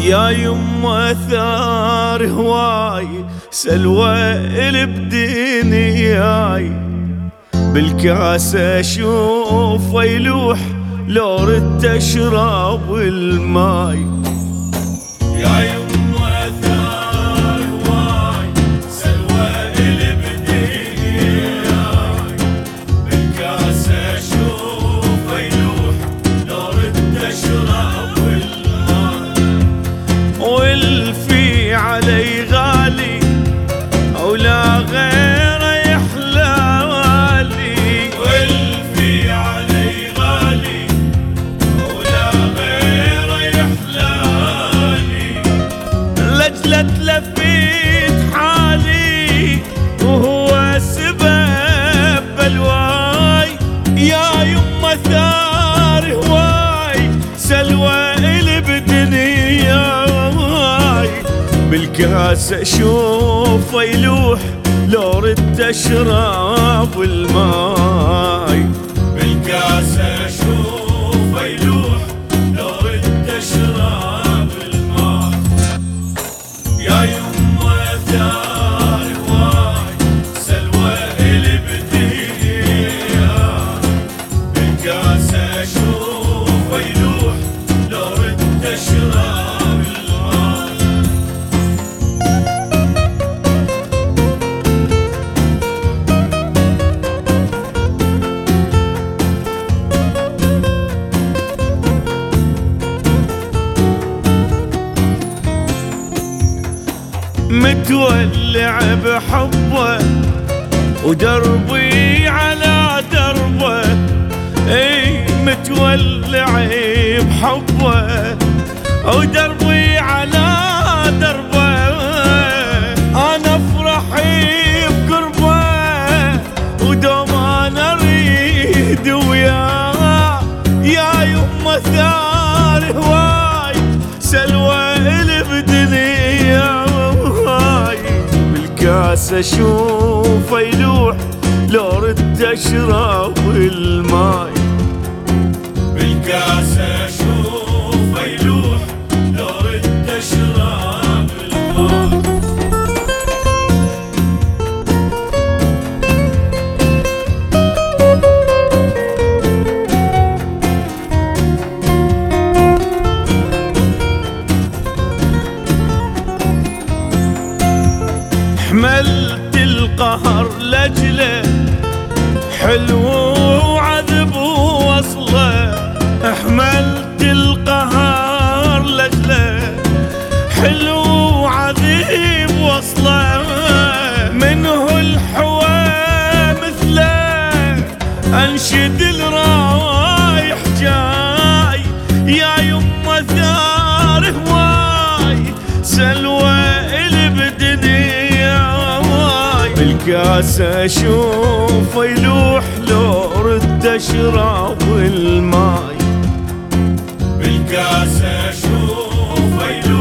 يا يما ثار هواي سلوى بدنياي، بالكاس اشوف يلوح لو ردت اشرب الماي. يا يما ثار هواي سلوى بدنياي، بالكاس اشوف يلوح لو ردت اشرب الماي. والفي علي غالي ولا غيره يحلالي، والفي علي غالي ولا غيره يحلالي. لجلة تلفيت حالي وهو سبب بلواي. يا يما ثار هواي سلوى بدنياي، بالكاس اشوف يلوح لو ردت اشرب الماي. بالكاس اشوف يلوح لو ردت اشرب الماي. يا يما ثار هواي سلوى بدنياي، بالكاس اشوف يلوح لو ردت اشرب الماي. متولع بحبه ودربي على دربه، اي متولع بحبه ودربي على دربه. انا افرحي بقربه ودوم انا اريد وياه. يا يما ثار هواي سلوى بدنياي، بالكاس اشوف يلوح لو ردت اشرب الماي. بالكاس اشوف يلوح لو ردت اشرب الماي. حملت القهر لجله حلو وعذب ووصله، حملت القهر لجله حلو وعذب وصله. منه الحوى مثله انشد الرايح جاي. يا يما ثار هواي سلوى بدنياي، بالكاس اشوف يلوح لو ردت اشرب الماي. بالكاس اشوف يلوح